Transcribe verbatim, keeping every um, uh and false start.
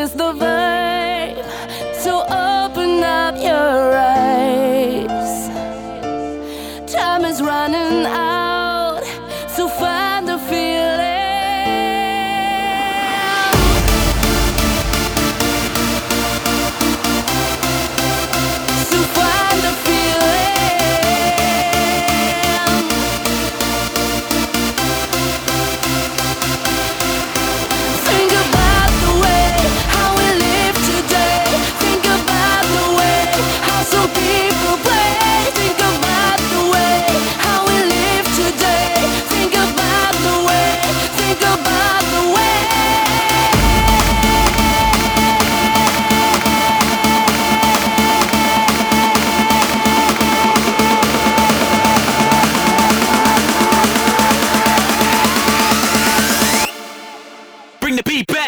is the vibe. So open up your eyes. Time is running out, so find the feeling. So find the feeling. Think about the way how we live today. Think about the way how some people play. Think about the way how we live today. Think about the way. Think about the way. Bring the beat back.